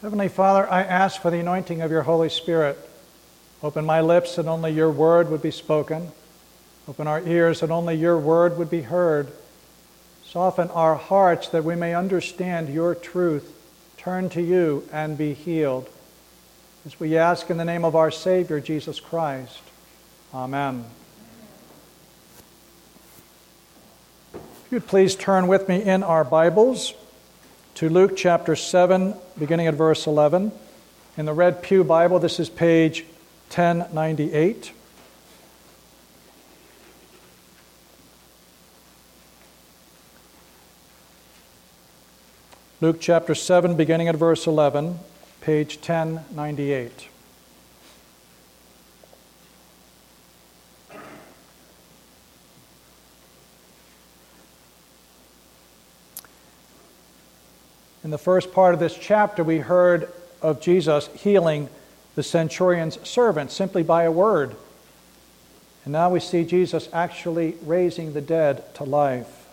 Heavenly Father, I ask for the anointing of your Holy Spirit. Open my lips that only your word would be spoken. Open our ears that only your word would be heard. Soften our hearts that we may understand your truth. Turn to you and be healed. As we ask in the name of our Savior, Jesus Christ. Amen. If you'd please turn with me in our Bibles to Luke chapter 7, beginning at verse 11. In the Red Pew Bible, this is page 1098. Luke chapter 7, beginning at verse 11, page 1098. In the first part of this chapter, we heard of Jesus healing the centurion's servant simply by a word. And now we see Jesus actually raising the dead to life.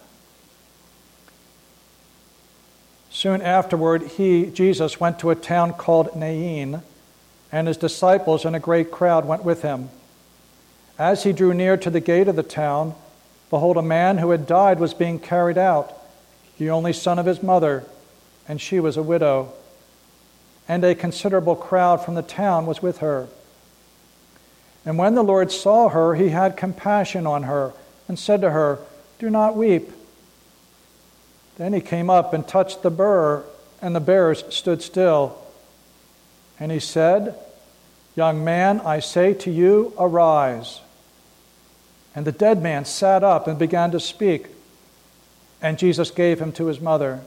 Soon afterward, Jesus, went to a town called Nain, and his disciples and a great crowd went with him. As he drew near to the gate of the town, behold, a man who had died was being carried out, the only son of his mother, and she was a widow. And a considerable crowd from the town was with her. And when the Lord saw her, he had compassion on her, and said to her, "Do not weep." Then he came up and touched the bier, and the bearers stood still. And he said, "Young man, I say to you, arise." And the dead man sat up and began to speak, and Jesus gave him to his mother.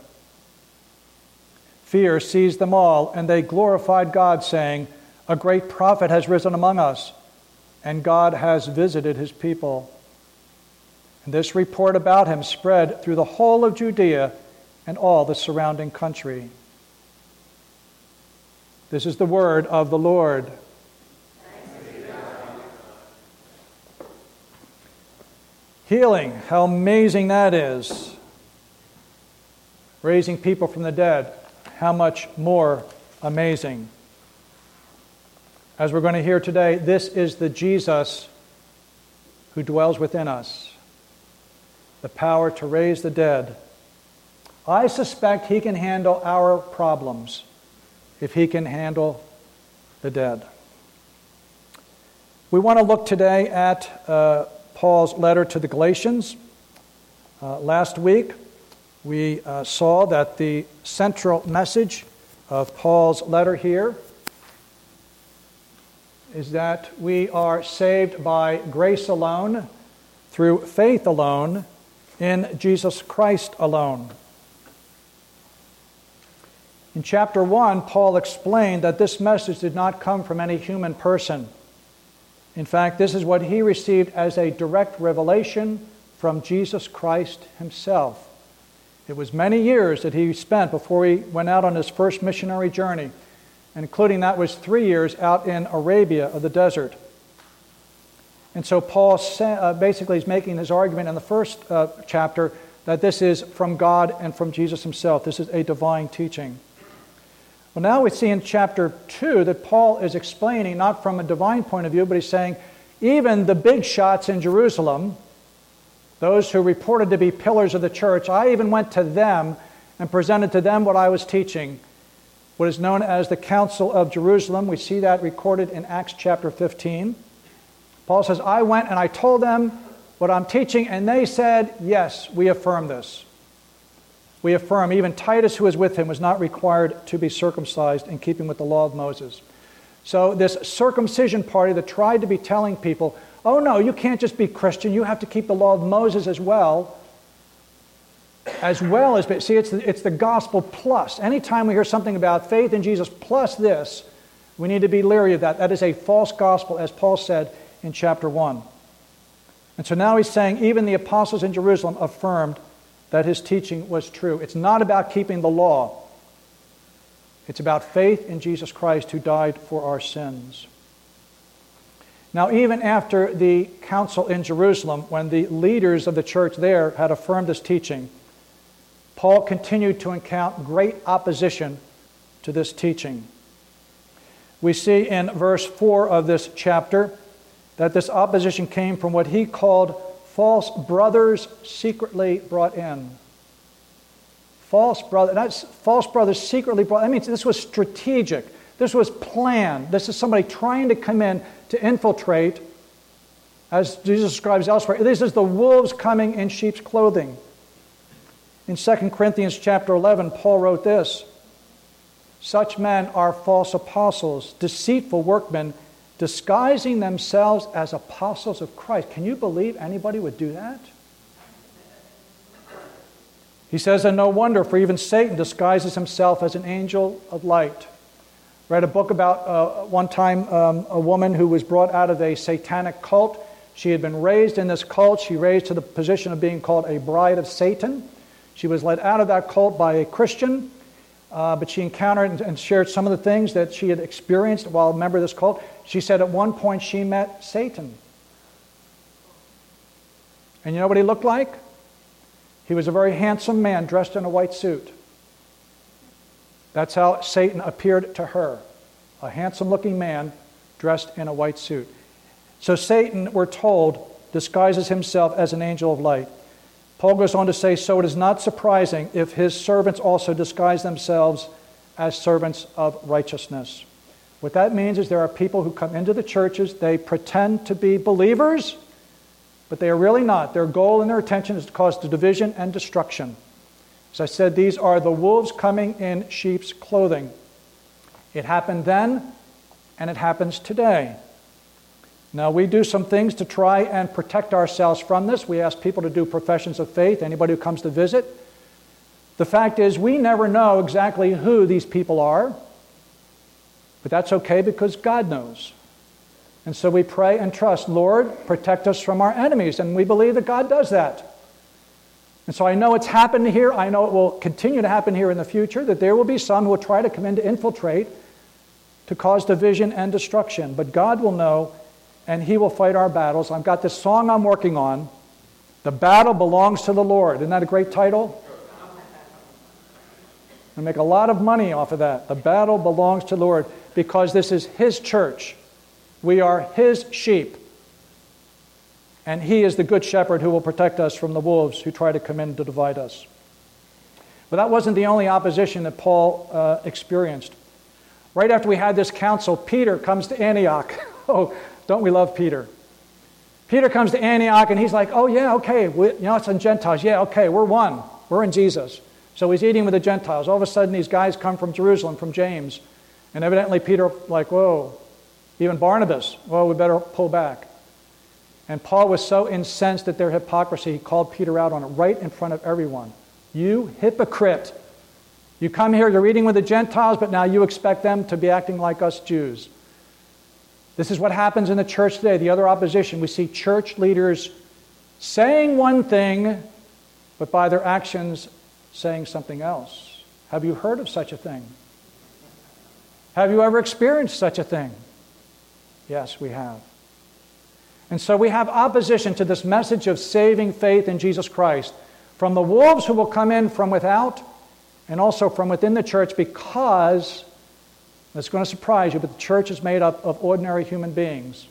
Fear seized them all, and they glorified God, saying, "A great prophet has risen among us, and God has visited his people." And this report about him spread through the whole of Judea and all the surrounding country. This is the word of the Lord. Healing, how amazing that is. Raising people from the dead, how much more amazing. As we're going to hear today, this is the Jesus who dwells within us. The power to raise the dead. I suspect he can handle our problems if he can handle the dead. We want to look today at Paul's letter to the Galatians. Last week, we saw that the central message of Paul's letter here is that we are saved by grace alone, through faith alone, in Jesus Christ alone. In chapter 1, Paul explained that this message did not come from any human person. In fact, this is what he received as a direct revelation from Jesus Christ himself. It was many years that he spent before he went out on his first missionary journey, including that was 3 years out in Arabia of the desert. And so Paul basically is making his argument in the first chapter that this is from God and from Jesus himself. This is a divine teaching. Well, now we see in chapter 2 that Paul is explaining, not from a divine point of view, but he's saying even the big shots in Jerusalem, those who reported to be pillars of the church, I even went to them and presented to them what I was teaching. What is known as the Council of Jerusalem. We see that recorded in Acts chapter 15. Paul says, I went and I told them what I'm teaching, and they said, yes, we affirm this. We affirm, even Titus, who was with him, was not required to be circumcised in keeping with the law of Moses. So this circumcision party that tried to be telling people, oh no, you can't just be Christian, you have to keep the law of Moses as well as, see, it's the gospel plus. Anytime we hear something about faith in Jesus plus this, we need to be leery of that. That is a false gospel, as Paul said in chapter 1. And so now he's saying even the apostles in Jerusalem affirmed that his teaching was true. It's not about keeping the law. It's about faith in Jesus Christ who died for our sins. Now, even after the council in Jerusalem, when the leaders of the church there had affirmed this teaching, Paul continued to encounter great opposition to this teaching. We see in verse 4 of this chapter that this opposition came from what he called false brothers secretly brought in. False brothers secretly brought. That means this was strategic. This was planned. This is somebody trying to come in to infiltrate. As Jesus describes elsewhere, this is the wolves coming in sheep's clothing. In 2 Corinthians chapter 11, Paul wrote this: "Such men are false apostles, deceitful workmen, disguising themselves as apostles of Christ." Can you believe anybody would do that? He says, "And no wonder, for even Satan disguises himself as an angel of light." Read a book about one time a woman who was brought out of a satanic cult. She had been raised in this cult. She raised to the position of being called a bride of Satan. She was led out of that cult by a Christian, but she encountered and shared some of the things that she had experienced while a member of this cult. She said at one point she met Satan. And you know what he looked like? He was a very handsome man dressed in a white suit. That's how Satan appeared to her. A handsome-looking man dressed in a white suit. So Satan, we're told, disguises himself as an angel of light. Paul goes on to say, "So it is not surprising if his servants also disguise themselves as servants of righteousness." What that means is there are people who come into the churches, they pretend to be believers, but they are really not. Their goal and their intention is to cause division and destruction. As I said, these are the wolves coming in sheep's clothing. It happened then, and it happens today. Now, we do some things to try and protect ourselves from this. We ask people to do professions of faith, anybody who comes to visit. The fact is, we never know exactly who these people are, but that's okay because God knows. And so we pray and trust, "Lord, protect us from our enemies," and we believe that God does that. And so I know it's happened here. I know it will continue to happen here in the future, that there will be some who will try to come in to infiltrate, to cause division and destruction. But God will know, and He will fight our battles. I've got this song I'm working on, "The Battle Belongs to the Lord." Isn't that a great title? I make a lot of money off of that. The battle belongs to the Lord, because this is His church. We are His sheep. And He is the good shepherd who will protect us from the wolves who try to come in to divide us. But that wasn't the only opposition that Paul experienced. Right after we had this council, Peter comes to Antioch. Oh, don't we love Peter? Peter comes to Antioch and he's like, "Oh yeah, okay, it's on Gentiles. Yeah, okay, we're one. We're in Jesus." So he's eating with the Gentiles. All of a sudden these guys come from Jerusalem, from James. And evidently Peter like, "Whoa." Even Barnabas, "Well, we better pull back." And Paul was so incensed at their hypocrisy, he called Peter out on it right in front of everyone. "You hypocrite. You come here, you're eating with the Gentiles, but now you expect them to be acting like us Jews." This is what happens in the church today. The other opposition, we see church leaders saying one thing, but by their actions saying something else. Have you heard of such a thing? Have you ever experienced such a thing? Yes, we have. And so we have opposition to this message of saving faith in Jesus Christ from the wolves who will come in from without and also from within the church, because, it's going to surprise you, but the church is made up of ordinary human beings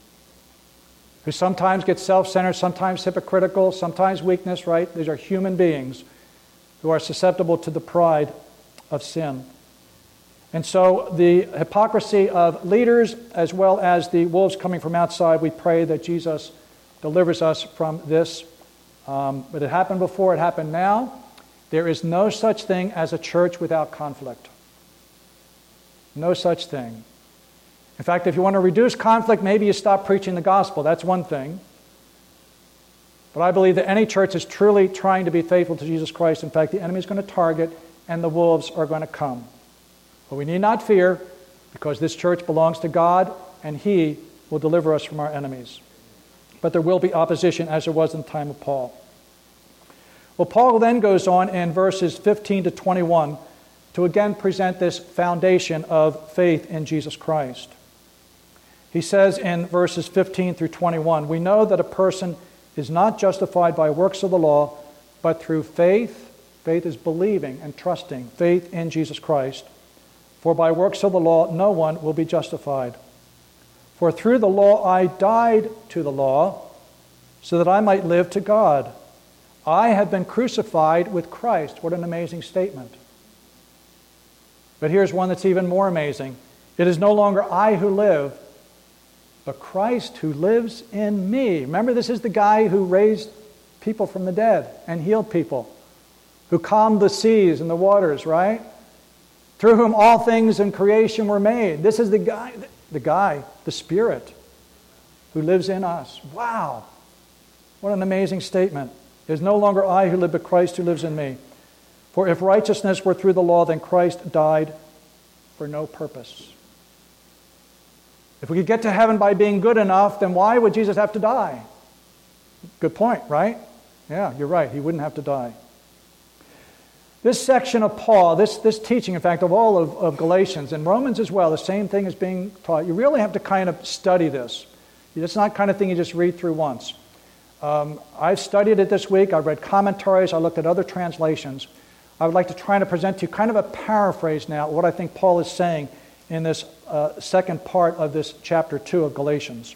who sometimes get self-centered, sometimes hypocritical, sometimes weakness, right? These are human beings who are susceptible to the pride of sin. And so the hypocrisy of leaders as well as the wolves coming from outside, we pray that Jesus delivers us from this. But it happened before, it happened now. There is no such thing as a church without conflict. No such thing. In fact, if you want to reduce conflict, maybe you stop preaching the gospel. That's one thing. But I believe that any church is truly trying to be faithful to Jesus Christ. In fact, the enemy is going to target and the wolves are going to come. But we need not fear, because this church belongs to God and He will deliver us from our enemies. But there will be opposition, as there was in the time of Paul. Well, Paul then goes on in verses 15 to 21 to again present this foundation of faith in Jesus Christ. He says in verses 15 through 21, "We know that a person is not justified by works of the law, but through faith." Faith is believing and trusting. Faith in Jesus Christ. For by works of the law no one will be justified. For through the law I died to the law, so that I might live to God. I have been crucified with Christ. What an amazing statement. But here's one that's even more amazing. It is no longer I who live, but Christ who lives in me. Remember, this is the guy who raised people from the dead and healed people, who calmed the seas and the waters, right? Through whom all things in creation were made. This is the guy, the Spirit, who lives in us. Wow. What an amazing statement. It is no longer I who live, but Christ who lives in me. For if righteousness were through the law, then Christ died for no purpose. If we could get to heaven by being good enough, then why would Jesus have to die? Good point, right? Yeah, you're right. He wouldn't have to die. This section of Paul, this teaching, in fact, of all of Galatians, and Romans as well, the same thing is being taught. You really have to kind of study this. It's not the kind of thing you just read through once. I've studied it this week. I've read commentaries. I looked at other translations. I would like to try to present to you kind of a paraphrase now of what I think Paul is saying in this second part of this chapter 2 of Galatians.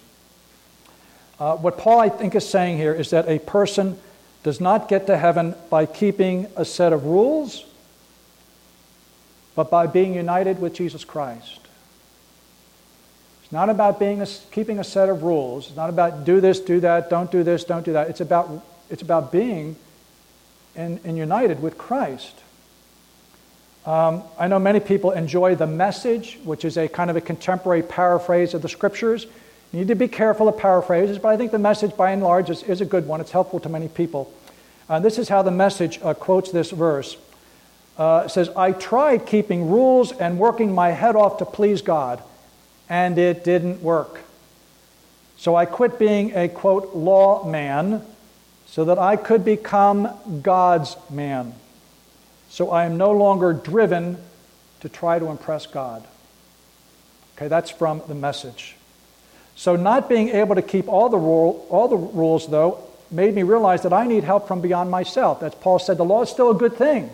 What Paul, I think, is saying here is that a person does not get to heaven by keeping a set of rules, but by being united with Jesus Christ. It's not about keeping a set of rules. It's not about do this, do that, don't do this, don't do that. It's about being and united with Christ. I know many people enjoy the Message, which is a kind of a contemporary paraphrase of the Scriptures. You need to be careful of paraphrases, but I think the Message, by and large, is a good one. It's helpful to many people. This is how the Message quotes this verse. It says, I tried keeping rules and working my head off to please God, and it didn't work. So I quit being a, quote, law man, so that I could become God's man. So I am no longer driven to try to impress God. Okay, that's from the Message. So not being able to keep all the rules, though, made me realize that I need help from beyond myself. As Paul said, the law is still a good thing.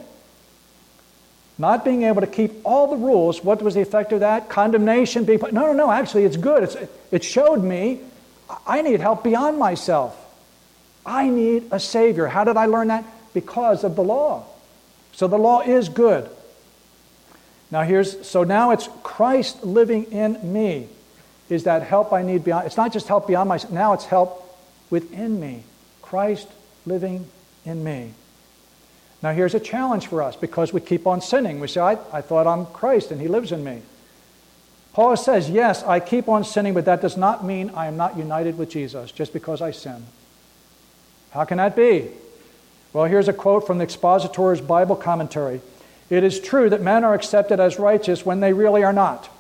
Not being able to keep all the rules, what was the effect of that? Condemnation. No, actually it's good. It showed me I need help beyond myself. I need a Savior. How did I learn that? Because of the law. So the law is good. Now now it's Christ living in me. Is that help I need beyond? It's not just help beyond myself. Now it's help within me. Christ living in me. Now here's a challenge for us because we keep on sinning. We say, I thought I'm Christ and He lives in me. Paul says, yes, I keep on sinning, but that does not mean I am not united with Jesus just because I sin. How can that be? Well, here's a quote from the Expositor's Bible Commentary. It is true that men are accepted as righteous when they really are not.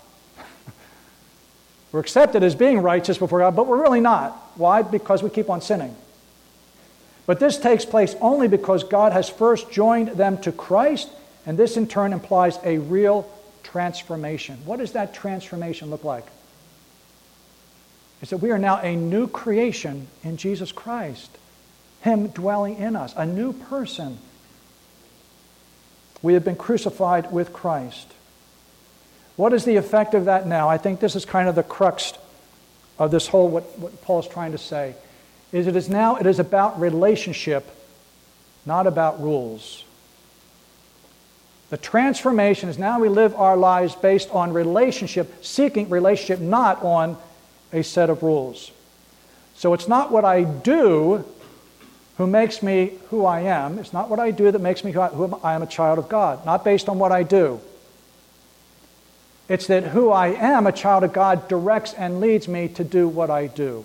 We're accepted as being righteous before God, but we're really not. Why? Because we keep on sinning. But this takes place only because God has first joined them to Christ, and this in turn implies a real transformation. What does that transformation look like? It's that we are now a new creation in Jesus Christ. Him dwelling in us, a new person. We have been crucified with Christ. What is the effect of that now? I think this is kind of the crux of this whole, what Paul is trying to say, is it is about relationship, not about rules. The transformation is now we live our lives based on relationship, seeking relationship, not on a set of rules. So it's not what I do who makes me who I am. It's not what I do that makes me who I am, a child of God. Not based on what I do. It's that who I am, a child of God, directs and leads me to do what I do.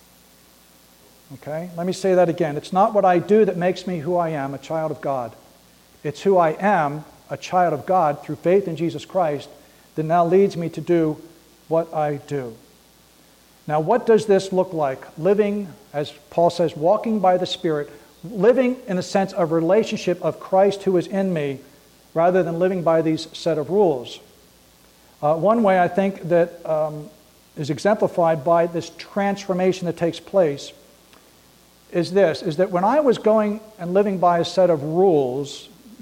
Okay? Let me say that again. It's not what I do that makes me who I am, a child of God. It's who I am, a child of God, through faith in Jesus Christ, that now leads me to do what I do. Now, what does this look like? Living, as Paul says, walking by the Spirit, living in the sense of relationship of Christ who is in me, rather than living by these set of rules. One way I think that is exemplified by this transformation that takes place is that when I was going and living by a set of rules,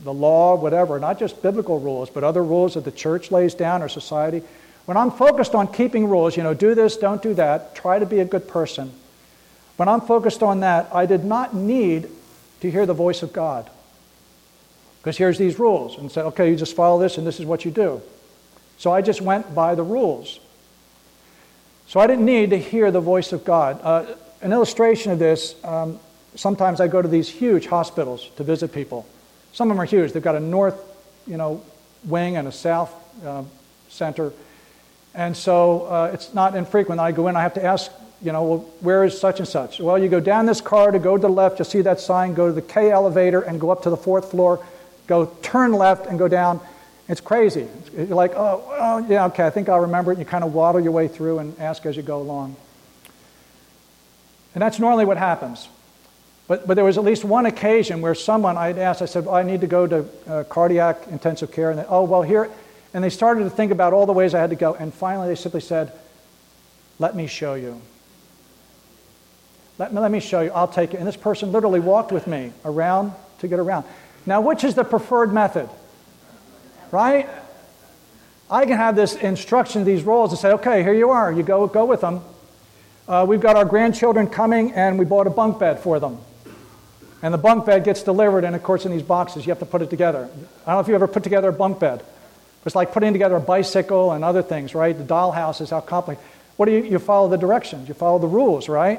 the law, whatever, not just biblical rules, but other rules that the church lays down or society. When I'm focused on keeping rules, do this, don't do that, try to be a good person. When I'm focused on that, I did not need to hear the voice of God. Because here's these rules, and said, okay, you just follow this, and this is what you do. So I just went by the rules. So I didn't need to hear the voice of God. An illustration of this, sometimes I go to these huge hospitals to visit people. Some of them are huge. They've got a north, wing and a south center. And so it's not infrequent. I go in, I have to ask, well, where is such and such? Well, you go down this corridor, go to the left, you'll see that sign, go to the K elevator and go up to the 4th floor, go turn left and go down. It's crazy. You're like, oh, yeah, okay, I think I'll remember it. And you kind of waddle your way through and ask as you go along. And that's normally what happens. But there was at least one occasion where someone I'd asked, I said, I need to go to cardiac intensive care. And they, oh, well, here. And they started to think about all the ways I had to go. And finally they simply said, let me show you. Let me show you. I'll take it. And this person literally walked with me around to get around. Now, which is the preferred method? Right? I can have this instruction, these roles, and say, okay, here you are. You go with them. We've got our grandchildren coming, and we bought a bunk bed for them. And the bunk bed gets delivered, and of course in these boxes, you have to put it together. I don't know if you ever put together a bunk bed. It's like putting together a bicycle and other things, right? The dollhouse is how complicated. What do you follow the directions? You follow the rules, right?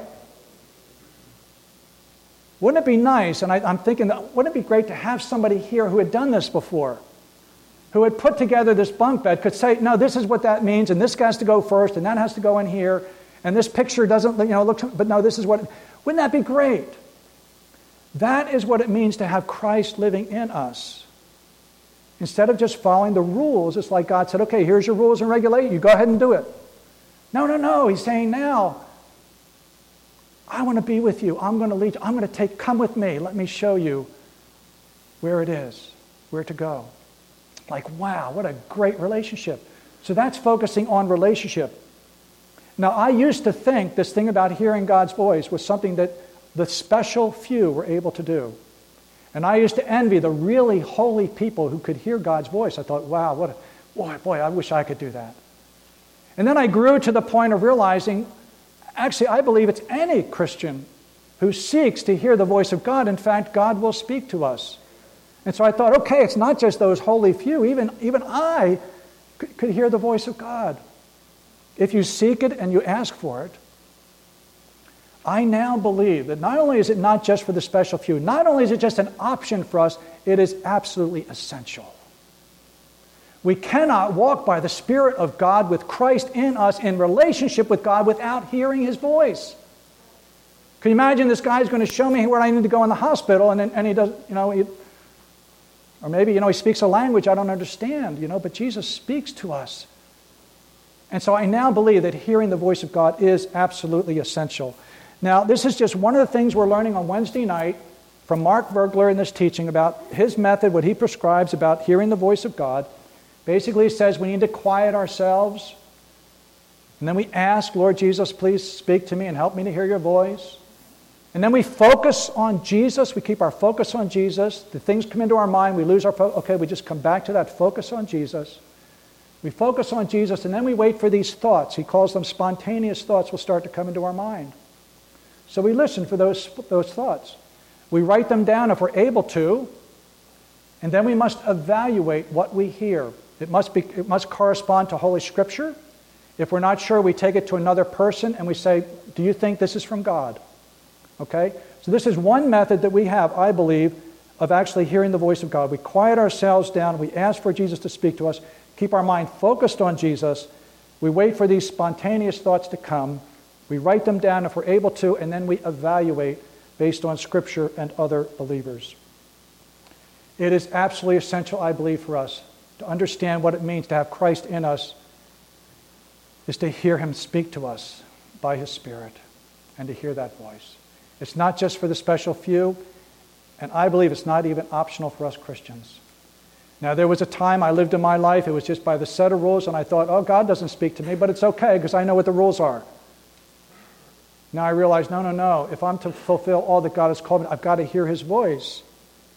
Wouldn't it be nice, and I'm thinking, wouldn't it be great to have somebody here who had done this before, who had put together this bunk bed, could say, no, this is what that means, and this has to go first, and that has to go in here, and this picture doesn't, look, but no, this is what, wouldn't that be great? That is what it means to have Christ living in us. Instead of just following the rules, it's like God said, okay, here's your rules and regulations, you go ahead and do it. No, he's saying now, I want to be with you, I'm going to lead you, I'm going to come with me, let me show you where it is, where to go. Like, wow, what a great relationship. So that's focusing on relationship. Now, I used to think this thing about hearing God's voice was something that the special few were able to do. And I used to envy the really holy people who could hear God's voice. I thought, wow, boy, I wish I could do that. And then I grew to the point of realizing, actually, I believe it's any Christian who seeks to hear the voice of God. In fact, God will speak to us. And so I thought, okay, it's not just those holy few. Even I could hear the voice of God. If you seek it and you ask for it, I now believe that not only is it not just for the special few, not only is it just an option for us, it is absolutely essential. We cannot walk by the Spirit of God with Christ in us in relationship with God without hearing His voice. Can you imagine this guy's going to show me where I need to go in the hospital and he does, or maybe, he speaks a language I don't understand, but Jesus speaks to us. And so I now believe that hearing the voice of God is absolutely essential. Now, this is just one of the things we're learning on Wednesday night from Mark Vergler in this teaching about his method, what he prescribes about hearing the voice of God. Basically, he says we need to quiet ourselves. And then we ask, Lord Jesus, please speak to me and help me to hear your voice. And then we focus on Jesus. We keep our focus on Jesus. The things come into our mind. We lose our focus. Okay, we just come back to that focus on Jesus. We focus on Jesus, and then we wait for these thoughts. He calls them spontaneous thoughts will start to come into our mind. So we listen for those thoughts. We write them down if we're able to, and then we must evaluate what we hear. It must correspond to Holy Scripture. If we're not sure, we take it to another person and we say, do you think this is from God? Okay? So this is one method that we have, I believe, of actually hearing the voice of God. We quiet ourselves down. We ask for Jesus to speak to us. Keep our mind focused on Jesus. We wait for these spontaneous thoughts to come. We write them down if we're able to, and then we evaluate based on Scripture and other believers. It is absolutely essential, I believe, for us to understand what it means to have Christ in us is to hear Him speak to us by His Spirit and to hear that voice. It's not just for the special few, and I believe it's not even optional for us Christians. Now, there was a time I lived in my life, it was just by the set of rules, and I thought, oh, God doesn't speak to me, but it's okay because I know what the rules are. Now I realize, no. If I'm to fulfill all that God has called me, I've got to hear His voice.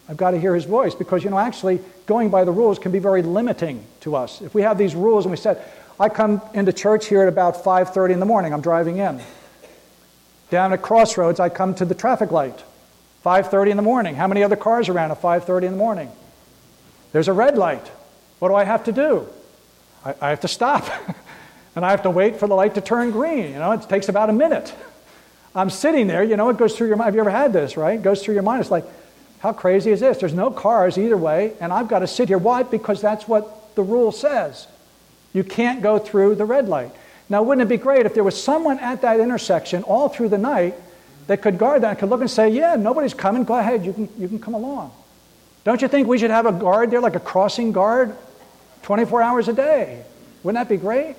I've got to hear his voice because, actually going by the rules can be very limiting to us. If we have these rules and we said, I come into church here at about 5:30 in the morning, I'm driving in. Down at Crossroads, I come to the traffic light, 5:30 in the morning. How many other cars around at 5:30 in the morning? There's a red light. What do I have to do? I have to stop. And I have to wait for the light to turn green. It takes about a minute. I'm sitting there, it goes through your mind. Have you ever had this, right? It goes through your mind. It's like, how crazy is this? There's no cars either way, and I've got to sit here. Why? Because that's what the rule says. You can't go through the red light. Now, wouldn't it be great if there was someone at that intersection all through the night that could guard that and could look and say, yeah, nobody's coming. Go ahead. You can come along. Don't you think we should have a guard there, like a crossing guard, 24 hours a day? Wouldn't that be great?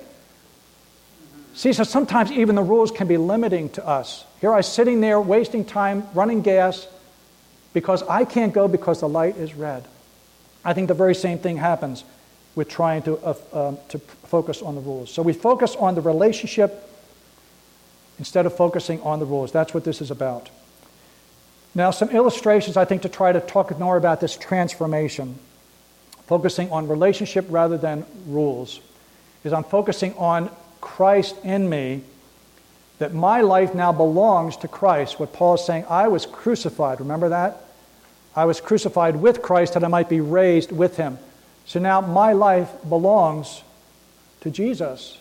See, so sometimes even the rules can be limiting to us. Here I'm sitting there wasting time, running gas, because I can't go because the light is red. I think the very same thing happens with trying to focus on the rules. So we focus on the relationship instead of focusing on the rules. That's what this is about. Now, some illustrations, I think, to try to talk more about this transformation, focusing on relationship rather than rules, is I'm focusing on Christ in me, that my life now belongs to Christ. What Paul is saying, I was crucified. Remember that? I was crucified with Christ that I might be raised with him. So now my life belongs to Jesus.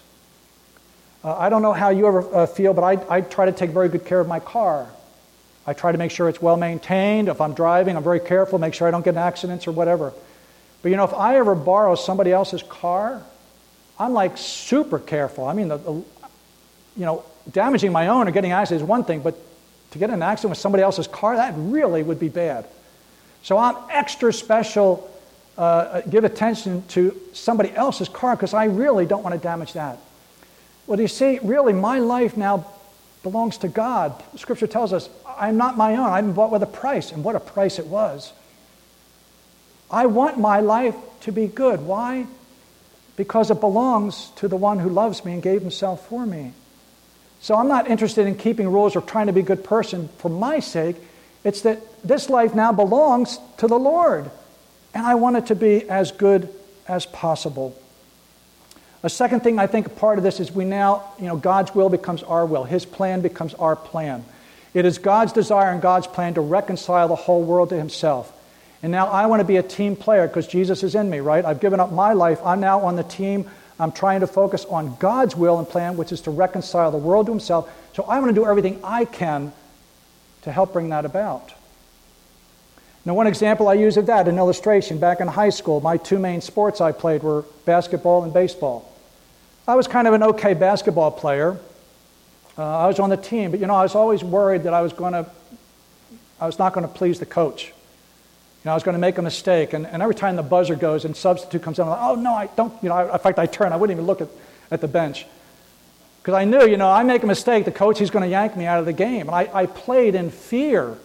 I don't know how you ever feel, but I try to take very good care of my car. I try to make sure it's well maintained. If I'm driving, I'm very careful, make sure I don't get in accidents or whatever. But if I ever borrow somebody else's car, I'm like super careful. I mean, damaging my own or getting an accident is one thing, but to get in an accident with somebody else's car, that really would be bad. So I'm extra special, give attention to somebody else's car because I really don't want to damage that. Well, you see, really, my life now belongs to God. Scripture tells us, I'm not my own. I've been bought with a price, and what a price it was. I want my life to be good. Why? Because it belongs to the one who loves me and gave himself for me. So I'm not interested in keeping rules or trying to be a good person for my sake. It's that this life now belongs to the Lord, and I want it to be as good as possible. A second thing, I think a part of this is we now, God's will becomes our will. His plan becomes our plan. It is God's desire and God's plan to reconcile the whole world to himself. And now I want to be a team player because Jesus is in me, right? I've given up my life. I'm now on the team. I'm trying to focus on God's will and plan, which is to reconcile the world to himself. So I want to do everything I can to help bring that about. Now, one example I use of that, an illustration, back in high school, my two main sports I played were basketball and baseball. I was kind of an okay basketball player. I was on the team, but I was always worried that I was not going to please the coach. I was going to make a mistake, and every time the buzzer goes and substitute comes in, I'm like, oh no, I don't. In fact, I turn. I wouldn't even look at the bench because I knew, I make a mistake, the coach is going to yank me out of the game. And I played in fear.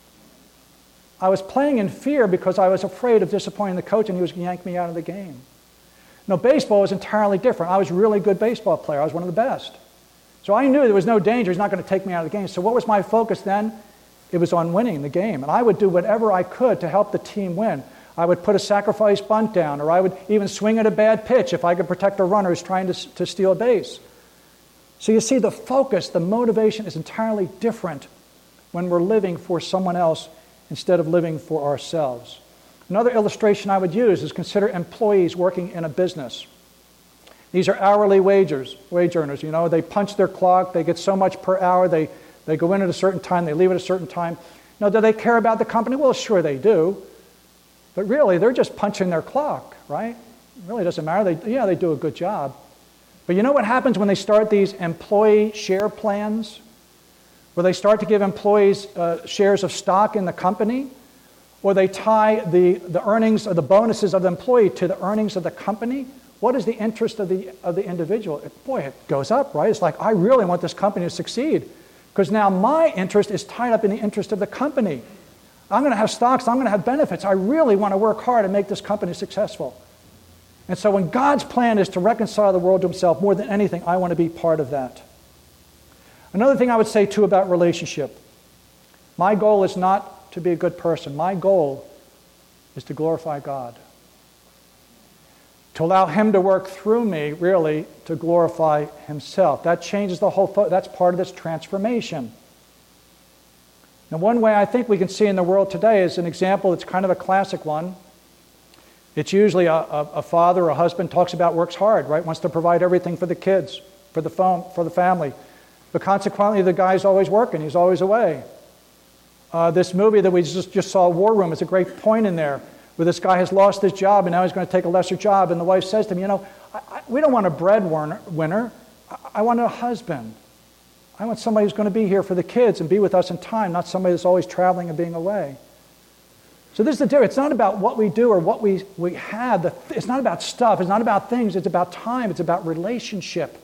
I was playing in fear because I was afraid of disappointing the coach, and he was going to yank me out of the game. No, baseball was entirely different. I was a really good baseball player. I was one of the best. So I knew there was no danger. He's not going to take me out of the game. So what was my focus then? It was on winning the game. And I would do whatever I could to help the team win. I would put a sacrifice bunt down, or I would even swing at a bad pitch if I could protect a runner who's trying to steal a base. So you see, the focus, the motivation is entirely different when we're living for someone else instead of living for ourselves. Another illustration I would use is consider employees working in a business. These are hourly wage earners. They punch their clock, they get so much per hour, they go in at a certain time, they leave at a certain time. Now, do they care about the company? Well, sure they do. But really, they're just punching their clock, right? It really doesn't matter. They do a good job. But you know what happens when they start these employee share plans? Where they start to give employees shares of stock in the company? Or they tie the earnings or the bonuses of the employee to the earnings of the company? What is the interest of the individual? It goes up, right? It's like, I really want this company to succeed. Because now my interest is tied up in the interest of the company. I'm going to have stocks, I'm going to have benefits. I really want to work hard and make this company successful. And so when God's plan is to reconcile the world to himself, more than anything, I want to be part of that. Another thing I would say, too, about relationship. My goal is not to be a good person. My goal is to glorify God. To allow Him to work through me, really, to glorify Himself. That changes the whole, that's part of this transformation. Now, one way I think we can see in the world today is an example that's kind of a classic one. It's usually a father or a husband talks about works hard, right? Wants to provide everything for the kids, for the family. But consequently, the guy's always working. He's always away. This movie that we just saw, War Room, is a great point in there, where this guy has lost his job and now he's going to take a lesser job. And the wife says to him, we don't want a breadwinner. I want a husband. I want somebody who's going to be here for the kids and be with us in time, not somebody that's always traveling and being away. So this is the difference. It's not about what we do or what we have. It's not about stuff. It's not about things. It's about time. It's about relationship.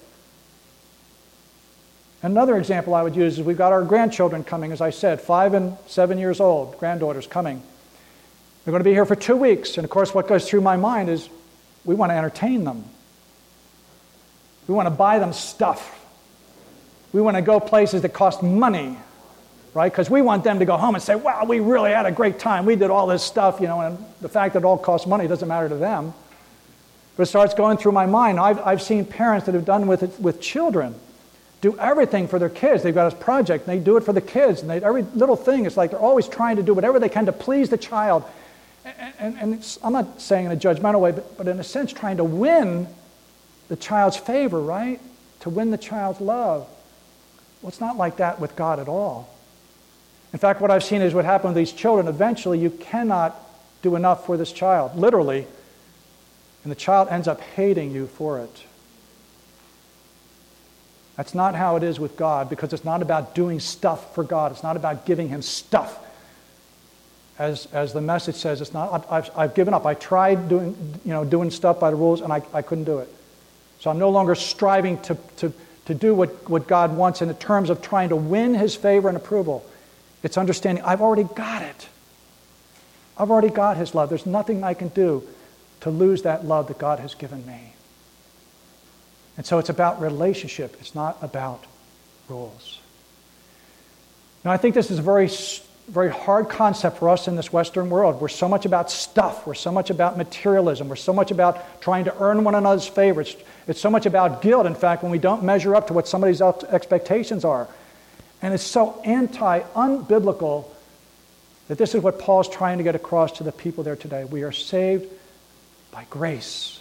Another example I would use is we've got our grandchildren coming, as I said, 5 and 7 years old, granddaughters coming. They're going to be here for 2 weeks. And of course, what goes through my mind is we want to entertain them. We want to buy them stuff. We want to go places that cost money, right? Because we want them to go home and say, wow, we really had a great time. We did all this stuff, and the fact that it all costs money doesn't matter to them. But it starts going through my mind. I've seen parents that have done with children do everything for their kids. They've got a project, and they do it for the kids, and every little thing, it's like they're always trying to do whatever they can to please the child. And I'm not saying in a judgmental way, but in a sense trying to win the child's favor, right? To win the child's love. Well, it's not like that with God at all. In fact, what I've seen is what happened with these children. Eventually, you cannot do enough for this child, literally, and the child ends up hating you for it. That's not how it is with God, because it's not about doing stuff for God. It's not about giving Him stuff. As the message says, it's not. I've given up. I tried doing stuff by the rules, and I couldn't do it. So I'm no longer striving to do what God wants in terms of trying to win His favor and approval. It's understanding, I've already got it. I've already got His love. There's nothing I can do to lose that love that God has given me. And so it's about relationship. It's not about rules. Now, I think this is a very, very hard concept for us in this Western world. We're so much about stuff. We're so much about materialism. We're so much about trying to earn one another's favor. It's so much about guilt, in fact, when we don't measure up to what somebody's expectations are. And it's so unbiblical that this is what Paul's trying to get across to the people there today. We are saved by grace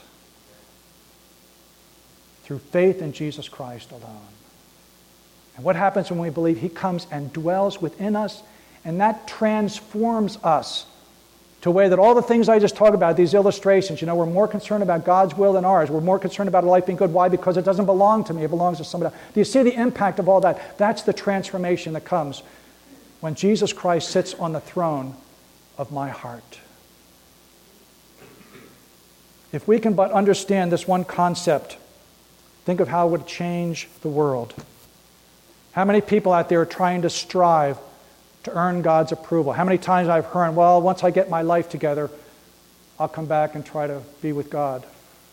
through faith in Jesus Christ alone. And what happens when we believe? He comes and dwells within us, and that transforms us to a way that all the things I just talked about, these illustrations, we're more concerned about God's will than ours. We're more concerned about life being good. Why? Because it doesn't belong to me. It belongs to somebody else. Do you see the impact of all that? That's the transformation that comes when Jesus Christ sits on the throne of my heart. If we can but understand this one concept, think of how it would change the world. How many people out there are trying to strive to earn God's approval? How many times I've heard, well, once I get my life together, I'll come back and try to be with God.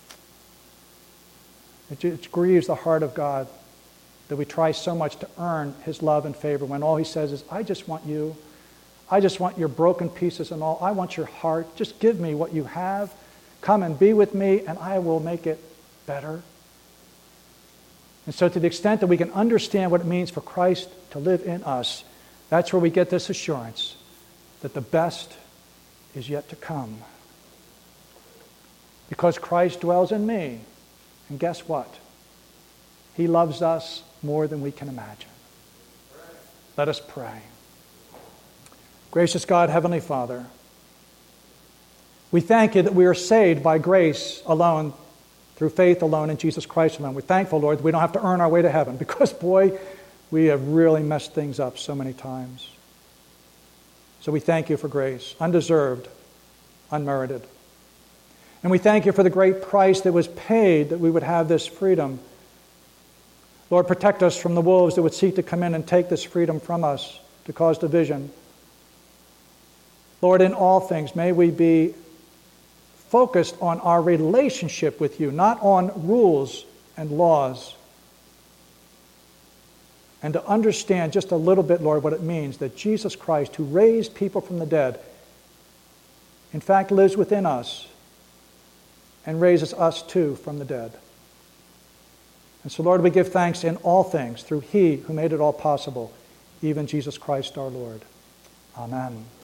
It grieves the heart of God that we try so much to earn His love and favor when all He says is, I just want you. I just want your broken pieces and all. I want your heart. Just give me what you have. Come and be with me, and I will make it better. And so to the extent that we can understand what it means for Christ to live in us, that's where we get this assurance that the best is yet to come. Because Christ dwells in me. And guess what? He loves us more than we can imagine. Let us pray. Gracious God, Heavenly Father, we thank You that we are saved by grace alone, through faith alone in Jesus Christ alone. We're thankful, Lord, that we don't have to earn our way to heaven, because, boy, we have really messed things up so many times. So we thank You for grace, undeserved, unmerited. And we thank You for the great price that was paid that we would have this freedom. Lord, protect us from the wolves that would seek to come in and take this freedom from us to cause division. Lord, in all things, may we be focused on our relationship with You, not on rules and laws. And to understand just a little bit, Lord, what it means that Jesus Christ, who raised people from the dead, in fact lives within us and raises us too from the dead. And so, Lord, we give thanks in all things through He who made it all possible, even Jesus Christ our Lord. Amen.